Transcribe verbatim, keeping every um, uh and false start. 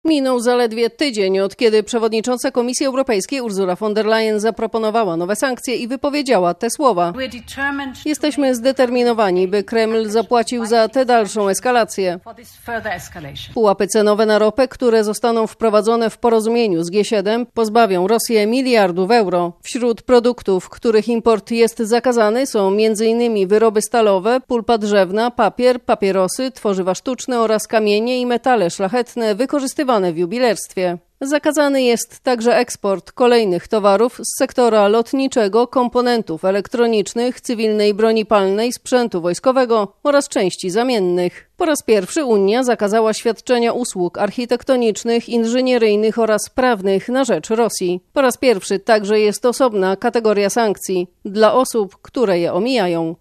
Minął zaledwie tydzień, od kiedy przewodnicząca Komisji Europejskiej Ursula von der Leyen zaproponowała nowe sankcje i wypowiedziała te słowa. Jesteśmy zdeterminowani, by Kreml zapłacił za tę dalszą eskalację. Pułapy cenowe na ropę, które zostaną wprowadzone w porozumieniu z G siedem, pozbawią Rosję miliardów euro. Wśród produktów, których import jest zakazany, są między innymi wyroby stalowe, pulpa drzewna, papier, papierosy, tworzywa sztuczne oraz kamienie i metale szlachetne wykorzystywane w jubilerstwie. Zakazany jest także eksport kolejnych towarów z sektora lotniczego, komponentów elektronicznych, cywilnej broni palnej, sprzętu wojskowego oraz części zamiennych. Po raz pierwszy Unia zakazała świadczenia usług architektonicznych, inżynieryjnych oraz prawnych na rzecz Rosji. Po raz pierwszy także jest osobna kategoria sankcji dla osób, które je omijają.